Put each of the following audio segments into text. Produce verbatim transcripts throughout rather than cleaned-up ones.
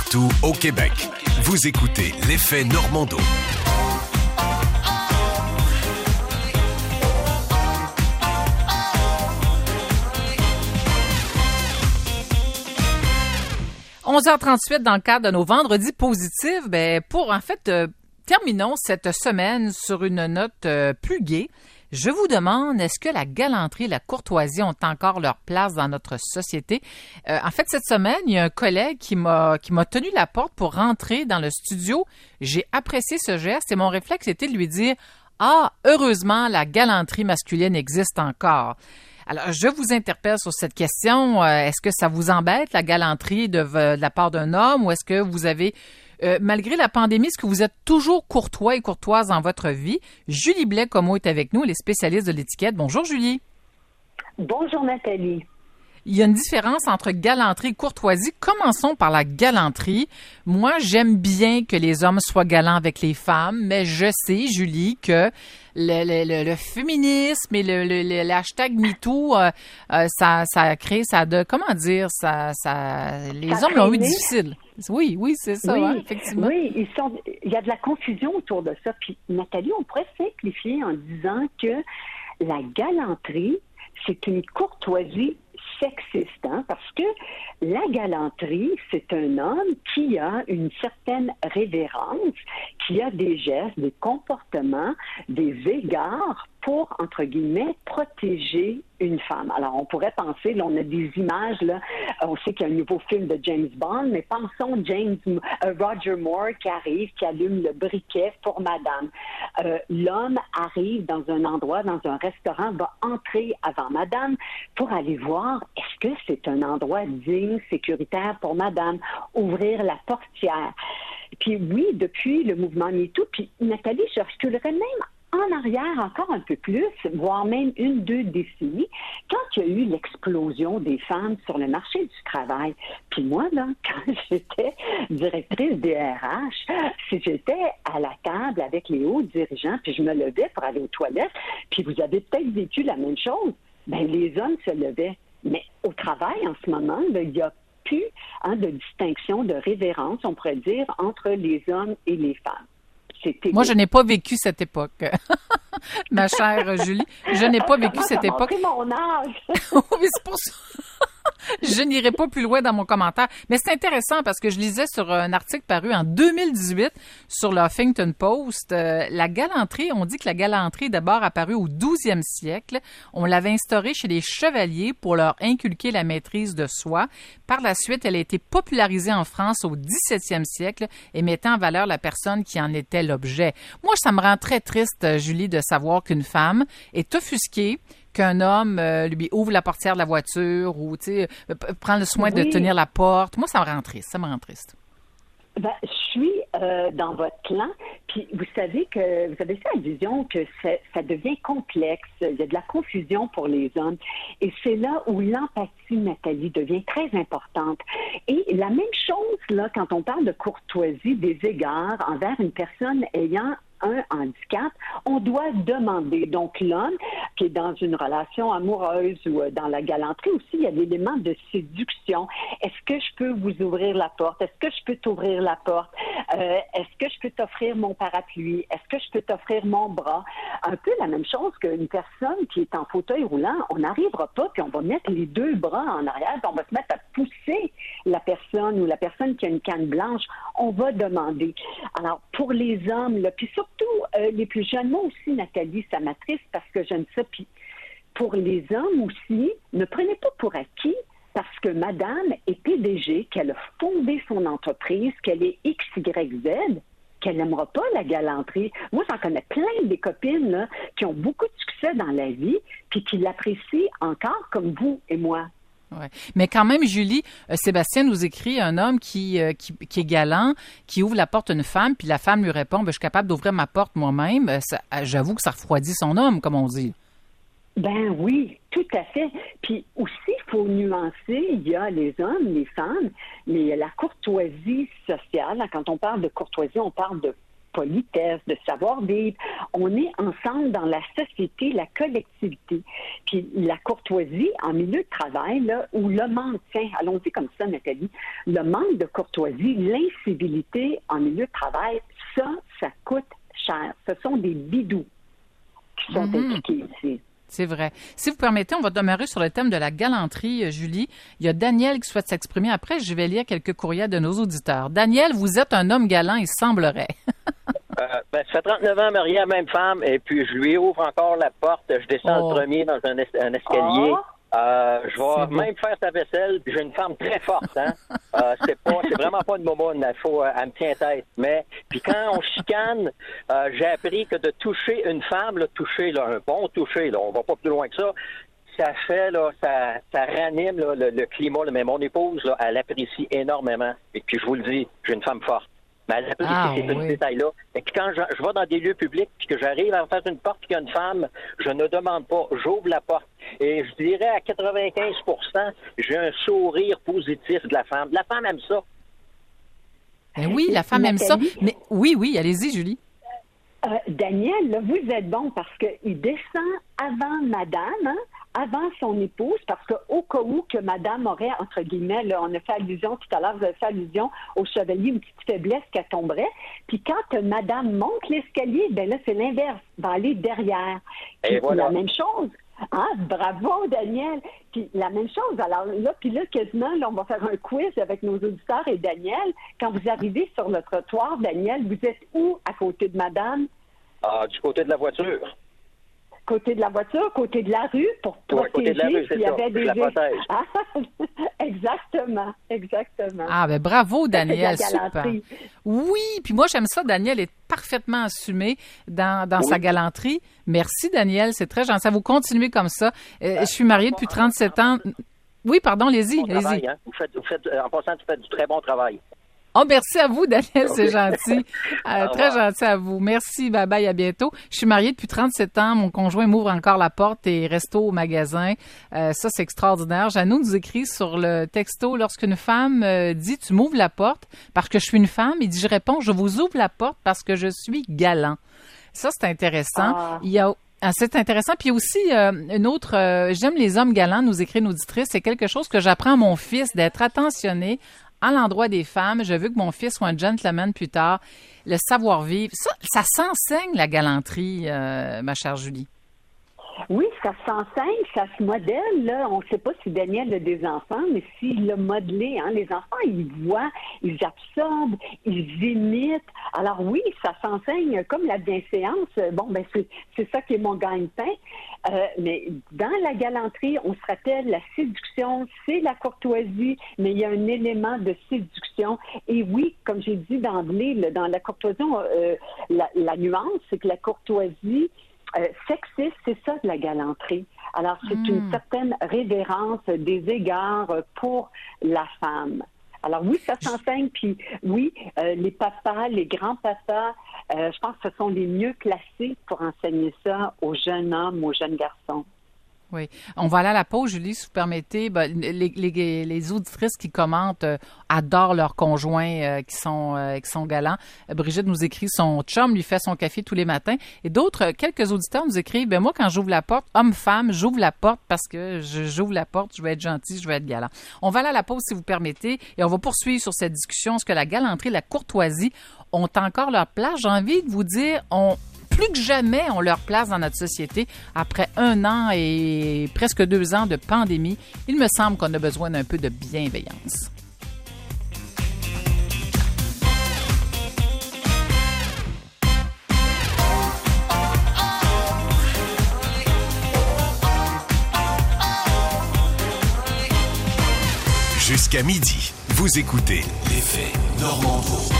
partout au Québec. Vous écoutez l'Effet Normando. onze heures trente-huit dans le cadre de nos vendredis positifs. Ben pour en fait euh, terminons cette semaine sur une note euh, plus gaie. Je vous demande, est-ce que la galanterie et la courtoisie ont encore leur place dans notre société? Euh, en fait, cette semaine, il y a un collègue qui m'a qui m'a tenu la porte pour rentrer dans le studio. J'ai apprécié ce geste et mon réflexe était de lui dire « Ah, heureusement, la galanterie masculine existe encore ». Alors, je vous interpelle sur cette question. Euh, est-ce que ça vous embête, la galanterie de, de la part d'un homme, ou est-ce que vous avez, euh, malgré la pandémie, est-ce que vous êtes toujours courtois et courtoise dans votre vie? Julie Blais-Comeau est avec nous, elle est spécialiste de l'étiquette. Bonjour, Julie. Bonjour, Nathalie. Il y a une différence entre galanterie et courtoisie. Commençons par la galanterie. Moi, j'aime bien que les hommes soient galants avec les femmes, mais je sais, Julie, que le, le, le, le féminisme et le, le, le, le hashtag MeToo, euh, euh, ça, ça a créé, ça de, comment dire, ça, ça, les ça hommes l'ont eu difficile. Oui, oui, c'est ça, oui, hein, effectivement. Oui, ils sont, il y a de la confusion autour de ça. Puis, Nathalie, on pourrait simplifier en disant que la galanterie, c'est une courtoisie sexiste, hein, parce que la galanterie, c'est un homme qui a une certaine révérence, qui a des gestes, des comportements, des égards pour, entre guillemets, protéger une femme. Alors, on pourrait penser, là, on a des images, là, on sait qu'il y a un nouveau film de James Bond, mais pensons James, euh, Roger Moore qui arrive, qui allume le briquet pour madame. Euh, l'homme arrive dans un endroit, dans un restaurant, va entrer avant madame pour aller voir est-ce que c'est un endroit digne, sécuritaire pour madame, ouvrir la portière. Puis oui, depuis le mouvement MeToo, puis Nathalie, je reculerais même en arrière encore un peu plus, voire même une, deux décennies, quand il y a eu l'explosion des femmes sur le marché du travail. Puis moi, là, quand j'étais directrice des R H, si j'étais à la table avec les hauts dirigeants, puis je me levais pour aller aux toilettes, puis vous avez peut-être vécu la même chose, bien, les hommes se levaient. Mais au travail, en ce moment, là, il y a plus hein, de distinction, de révérence, on pourrait dire, entre les hommes et les femmes. Moi, je n'ai pas vécu cette époque, ma chère Julie. Je n'ai pas vécu Moi, cette ça m'a époque. pris mon âge. Oui, c'est pour ça. Je n'irai pas plus loin dans mon commentaire. Mais c'est intéressant parce que je lisais sur un article paru en deux mille dix-huit sur le Huffington Post. Euh, la galanterie, on dit que la galanterie est d'abord apparue au douzième siècle. On l'avait instaurée chez les chevaliers pour leur inculquer la maîtrise de soi. Par la suite, elle a été popularisée en France au dix-septième siècle et mettant en valeur la personne qui en était l'objet. Moi, ça me rend très triste, Julie, de savoir qu'une femme est offusquée qu'un homme euh, lui ouvre la portière de la voiture ou tu sais euh, prend le soin oui. de tenir la porte. Moi, ça me rend triste. Ça me rend triste. Ben, je suis euh, dans votre clan, puis vous savez que vous avez fait allusion que ça, ça devient complexe, il y a de la confusion pour les hommes, et c'est là où l'empathie, Nathalie, devient très importante. Et la même chose, là, quand on parle de courtoisie, des égards envers une personne ayant un handicap, on doit demander. Donc, l'homme qui est dans une relation amoureuse ou euh, dans la galanterie aussi, il y a l'élément de séduction. Est-ce que je peux vous ouvrir la porte? Est-ce que je peux t'ouvrir la porte? Euh, est-ce que je peux t'offrir mon parapluie? Est-ce que je peux t'offrir mon bras? Un peu la même chose qu'une personne qui est en fauteuil roulant. On n'arrivera pas, puis on va mettre les deux bras en arrière, puis on va se mettre à pousser la personne ou la personne qui a une canne blanche. On va demander. Alors, pour les hommes, là, puis surtout euh, les plus jeunes, moi aussi, Nathalie, ça m'attriste parce que j'aime ça. Puis pour les hommes aussi, ne prenez pas pour acquis parce que madame est P D G, qu'elle a fondé son entreprise, qu'elle est X Y Z, qu'elle n'aimera pas la galanterie. Moi, j'en connais plein des copines là, qui ont beaucoup de succès dans la vie puis qui l'apprécient encore comme vous et moi. Ouais. Mais quand même, Julie, euh, Sébastien nous écrit un homme qui, euh, qui qui est galant, qui ouvre la porte à une femme, puis la femme lui répond, ben, je suis capable d'ouvrir ma porte moi-même. Euh, ça, j'avoue que ça refroidit son homme, comme on dit. Ben oui, tout à fait. Puis aussi, il faut nuancer, il y a les hommes, les femmes, mais la courtoisie sociale. Quand on parle de courtoisie, on parle de politesse, de savoir-vivre. On est ensemble dans la société, la collectivité. Puis la courtoisie en milieu de travail, là, où le manque, tiens, allons-y comme ça, Nathalie, le manque de courtoisie, l'incivilité en milieu de travail, ça, ça coûte cher. Ce sont des bidous qui sont mm-hmm. impliqués ici. C'est vrai. Si vous permettez, on va demeurer sur le thème de la galanterie, Julie. Il y a Daniel qui souhaite s'exprimer. Après, je vais lire quelques courriels de nos auditeurs. Daniel, vous êtes un homme galant, il semblerait. euh, ben, ça fait trente-neuf ans marié à la même femme, et puis je lui ouvre encore la porte. Je descends oh. le premier dans un, es- un escalier. Oh. Euh, je vais même faire sa vaisselle, puis j'ai une femme très forte, hein. euh, c'est pas, c'est vraiment pas une momoune, il faut, euh, elle me tient tête. Mais, puis quand on chicane, euh, j'ai appris que de toucher une femme, là, toucher, là, un bon toucher, là, on va pas plus loin que ça, ça fait, là, ça, ça ranime, là, le, le climat, là, mais mon épouse, là, elle apprécie énormément. Et puis je vous le dis, j'ai une femme forte. Mais elle apprécie ah, ces oui. détails-là. Et puis quand je, je vais dans des lieux publics, puis que j'arrive à faire une porte, puis qu'il y a une femme, je ne demande pas, j'ouvre la porte. Et je dirais à quatre-vingt-quinze pour cent, j'ai un sourire positif de la femme. La femme aime ça. Ben oui, la femme Nathalie, aime ça. Mais oui, oui, allez-y, Julie. Euh, Daniel, là, vous êtes bon parce qu'il descend avant madame, hein, avant son épouse, parce qu'au cas où que madame aurait, entre guillemets, là, on a fait allusion tout à l'heure, vous avez fait allusion au chevalier, une petite faiblesse qu'elle tomberait. Puis quand euh, madame monte l'escalier, ben là, c'est l'inverse, va aller derrière. Puis Et voilà. La même chose. Ah, bravo, Daniel! Puis la même chose, alors là, puis là, quasiment, là, on va faire un quiz avec nos auditeurs et Daniel. Quand vous arrivez sur le trottoir, Daniel, vous êtes où à côté de madame? Ah, du côté de la voiture. Côté de la voiture, côté de la rue, pour protéger. Côté de la rue, c'est il y ça. Avait des... Je la protège. Ah, exactement, exactement. Ah, ben bravo, Daniel, super. Oui, puis moi, j'aime ça, Daniel est parfaitement assumé dans, dans oui. sa galanterie. Merci, Daniel, c'est très gentil. Vous continuez comme ça. Euh, je suis mariée depuis trente-sept ans. Oui, pardon, allez-y, bon allez-y. Travail, hein? vous faites, vous faites, en passant, tu fais du très bon travail. Oh, merci à vous, Daniel, c'est gentil. Euh, très gentil à vous. Merci, bye bye, à bientôt. Je suis mariée depuis trente-sept ans. Mon conjoint m'ouvre encore la porte et resto au magasin. Euh, ça, c'est extraordinaire. Janou nous écrit sur le texto, lorsqu'une femme euh, dit « Tu m'ouvres la porte parce que je suis une femme », il dit « Je réponds, je vous ouvre la porte parce que je suis galant ». Ça, c'est intéressant. Ah. Il y a Ah, c'est intéressant. Puis aussi, euh, une autre, euh, j'aime les hommes galants, nous écrit une auditrice, c'est quelque chose que j'apprends à mon fils, d'être attentionné à l'endroit des femmes. Je veux que mon fils soit un gentleman plus tard. Le savoir-vivre, ça, ça s'enseigne, la galanterie, euh, ma chère Julie. Oui, ça s'enseigne, ça se modèle. Là. On ne sait pas si Daniel a des enfants, mais s'il l'a modelé, hein, les enfants, ils voient, ils absorbent, ils imitent. Alors oui, ça s'enseigne comme la bienséance. Bon, ben c'est, c'est ça qui est mon gagne-pain. Euh, mais dans la galanterie, on se rappelle, la séduction, c'est la courtoisie, mais il y a un élément de séduction. Et oui, comme j'ai dit d'emblée, là, dans la courtoisie, euh, la, la nuance, c'est que la courtoisie, Euh, sexiste, c'est ça de la galanterie. Alors, c'est mmh. une certaine révérence des égards pour la femme. Alors oui, ça s'enseigne, puis oui, euh, les papas, les grands-papas, euh, je pense que ce sont les mieux classés pour enseigner ça aux jeunes hommes, aux jeunes garçons. Oui. On va aller à la pause, Julie, si vous permettez. Ben, les, les, les auditrices qui commentent euh, adorent leurs conjoints euh, qui sont euh, qui sont galants. Brigitte nous écrit son chum lui fait son café tous les matins. Et d'autres, quelques auditeurs nous écrivent, ben moi, quand j'ouvre la porte, homme-femme, j'ouvre la porte parce que je, j'ouvre la porte, je vais être gentil, je vais être galant. On va aller à la pause, si vous permettez, et on va poursuivre sur cette discussion. Est-ce que la galanterie, la courtoisie ont encore leur place? J'ai envie de vous dire, on plus que jamais ont leur place dans notre société. Après un an et presque deux ans de pandémie, il me semble qu'on a besoin d'un peu de bienveillance. Jusqu'à midi, vous écoutez l'effet Normando.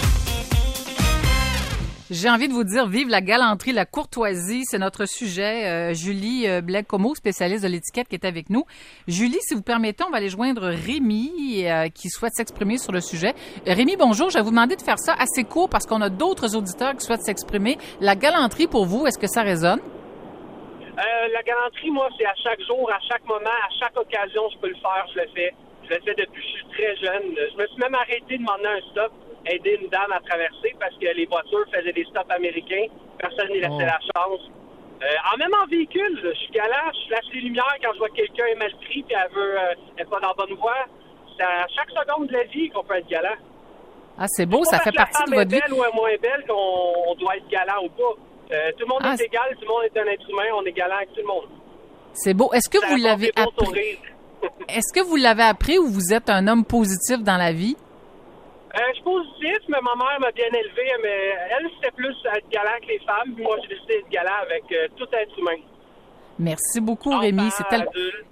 J'ai envie de vous dire, vive la galanterie, la courtoisie, c'est notre sujet. Euh, Julie euh, Blais-Comeau, spécialiste de l'étiquette, qui est avec nous. Julie, si vous permettez, on va aller joindre Rémi, euh, qui souhaite s'exprimer sur le sujet. Euh, Rémi, bonjour, je vais vous demander de faire ça assez court parce qu'on a d'autres auditeurs qui souhaitent s'exprimer. La galanterie, pour vous, est-ce que ça résonne? Euh, la galanterie, moi, c'est à chaque jour, à chaque moment, à chaque occasion, je peux le faire, je le fais. Je le fais depuis que je suis très jeune. Je me suis même arrêté de demander un stop, aider une dame à traverser parce que les voitures faisaient des stops américains. Personne n'y laissait oh. la chance. Euh, en même en véhicule, je suis galant, je flash les lumières quand je vois que quelqu'un est mal pris et elle veut euh, être pas dans la bonne voie. C'est à chaque seconde de la vie qu'on peut être galant. Ah, c'est beau, ça fait partie de votre vie. La femme est belle ou est moins belle qu'on on doit être galant ou pas. Euh, tout le monde ah, est égal, tout le monde est un être humain, on est galant avec tout le monde. C'est beau. Est-ce que ça vous l'avez appris? Est-ce que vous l'avez appris ou vous êtes un homme positif dans la vie? Euh, je suis positif, mais ma mère m'a bien élevé. Mais elle, c'était plus être galant que les femmes. Puis moi, j'ai décidé d'être galant avec euh, tout être humain. Merci beaucoup, Enfant, Rémi. C'est tellement...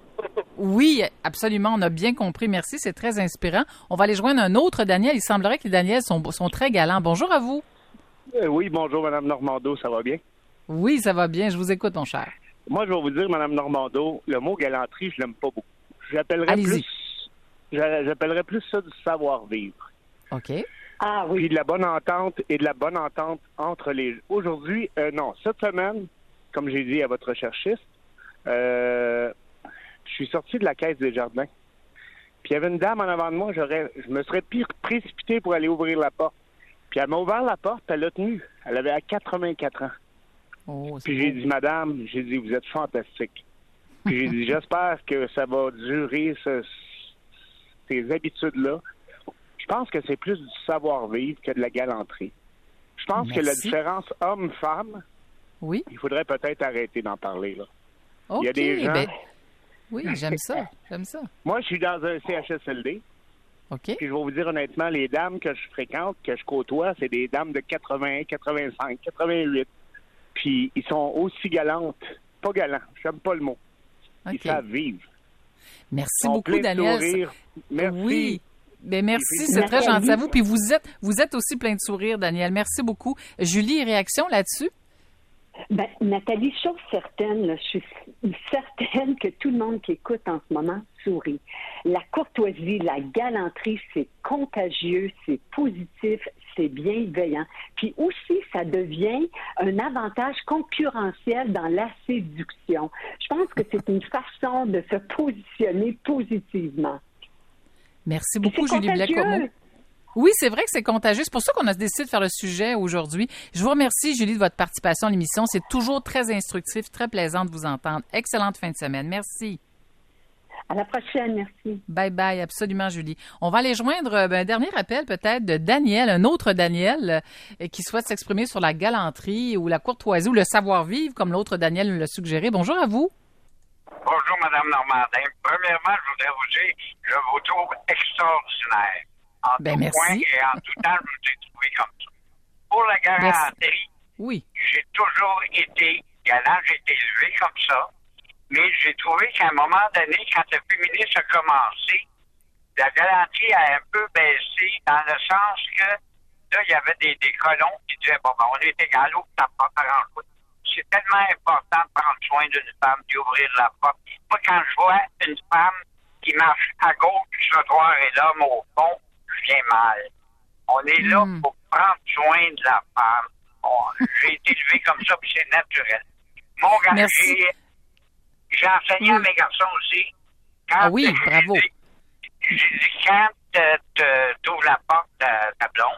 Oui, absolument. On a bien compris. Merci. C'est très inspirant. On va aller joindre un autre Daniel. Il semblerait que les Daniels sont, sont très galants. Bonjour à vous. Euh, oui, bonjour, Mme Normando. Ça va bien? Oui, ça va bien. Je vous écoute, mon cher. Moi, je vais vous dire, Mme Normando, le mot galanterie, je l'aime pas beaucoup. J'appellerais plus, j'appellerais plus ça du savoir-vivre. OK. Ah oui. Puis de la bonne entente et de la bonne entente entre les... Aujourd'hui, euh, non, cette semaine, comme j'ai dit à votre recherchiste, euh, je suis sorti de la caisse des jardins. Puis il y avait une dame en avant de moi, j'aurais, je me serais pire précipité pour aller ouvrir la porte. Puis elle m'a ouvert la porte, elle l'a tenue. Elle avait à quatre-vingt-quatre ans. Oh, Puis j'ai dit, madame, j'ai dit, vous êtes fantastique. Puis j'ai dit, j'espère que ça va durer ce, ces habitudes-là. Je pense que c'est plus du savoir-vivre que de la galanterie. Je pense Merci. que la différence homme-femme, oui. il faudrait peut-être arrêter d'en parler. Là. Okay, il y a des gens... Ben, oui, j'aime ça. J'aime ça. Moi, je suis dans un C H S L D. OK. Puis je vais vous dire honnêtement, les dames que je fréquente, que je côtoie, c'est des dames de quatre-vingts, quatre-vingt-cinq, quatre-vingt-huit. Puis ils sont aussi galantes. Pas galants, j'aime pas le mot. Okay. Ils savent vivre. Merci beaucoup, Daniel. Merci. Oui. Ben merci, c'est très gentil à vous. Puis vous êtes, vous êtes aussi plein de sourires, Daniel. Merci beaucoup. Julie, réaction là-dessus? Ben, Nathalie, chose certaine, là, je suis certaine que tout le monde qui écoute en ce moment sourit. La courtoisie, la galanterie, c'est contagieux, c'est positif, c'est bienveillant. Puis aussi, ça devient un avantage concurrentiel dans la séduction. Je pense que c'est une façon de se positionner positivement. Merci beaucoup, Julie Blais-Comeau. Oui, c'est vrai que c'est contagieux. C'est pour ça qu'on a décidé de faire le sujet aujourd'hui. Je vous remercie, Julie, de votre participation à l'émission. C'est toujours très instructif, très plaisant de vous entendre. Excellente fin de semaine. Merci. À la prochaine, merci. Bye bye, absolument, Julie. On va aller joindre ben, un dernier appel peut-être de Daniel, un autre Daniel, euh, qui souhaite s'exprimer sur la galanterie ou la courtoisie ou le savoir-vivre, comme l'autre Daniel nous l'a suggéré. Bonjour à vous. Bonjour, Mme Normandin. Premièrement, je voudrais vous dire, je vous trouve extraordinaire. En ben, tout merci. point et en tout temps, je vous ai trouvé comme ça. Pour la galanterie, oui. j'ai toujours été galant, j'ai été élevé comme ça, mais j'ai trouvé qu'à un moment donné, quand le féminisme a commencé, la galanterie a un peu baissé dans le sens que là, il y avait des, des colons qui disaient, bon, ben, on est égal, ou t'as pas grand-chose. C'est tellement important de prendre soin d'une femme, d'ouvrir la porte. Moi, quand je vois une femme qui marche à gauche du trottoir et l'homme au fond, je viens mal. On est là mm. pour prendre soin de la femme. Bon, j'ai été élevé comme ça, puis c'est naturel. Mon garçon, j'ai, j'ai enseigné oui. à mes garçons aussi. Quand ah oui, bravo. J'ai dit, quand tu ouvres la porte à ta blonde,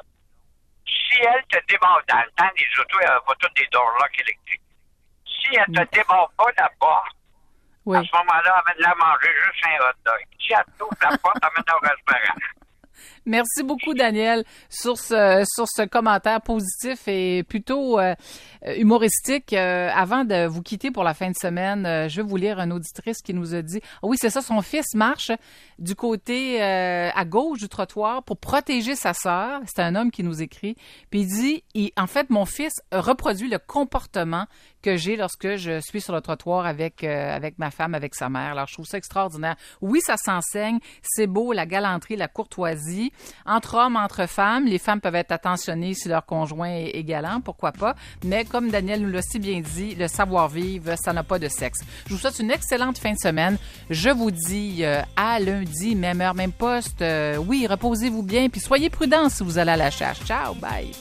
si elle te débarre dans le temps, les autos, il n'y a pas toutes des door-locks électriques. Si elle ne te débarre pas la porte, oui. à ce moment-là, amène-la manger juste un hot dog. Si elle t'ouvre la porte, amène-la au restaurant. Merci beaucoup, Daniel, sur ce, sur ce commentaire positif et plutôt euh, humoristique. Euh, avant de vous quitter pour la fin de semaine, euh, je vais vous lire une auditrice qui nous a dit « Ah oui, c'est ça, son fils marche du côté euh, à gauche du trottoir pour protéger sa sœur. » C'est un homme qui nous écrit. Puis il dit il, « En fait, mon fils reproduit le comportement que j'ai lorsque je suis sur le trottoir avec euh, avec ma femme, avec sa mère. » Alors, je trouve ça extraordinaire. Oui, ça s'enseigne. C'est beau, la galanterie, la courtoisie. Entre hommes, entre femmes, les femmes peuvent être attentionnées si leur conjoint est, est galant, pourquoi pas. Mais comme Daniel nous l'a si bien dit, le savoir-vivre, ça n'a pas de sexe. Je vous souhaite une excellente fin de semaine. Je vous dis euh, à lundi, même heure, même poste. Euh, oui, reposez-vous bien, puis soyez prudents si vous allez à la chasse. Ciao, bye!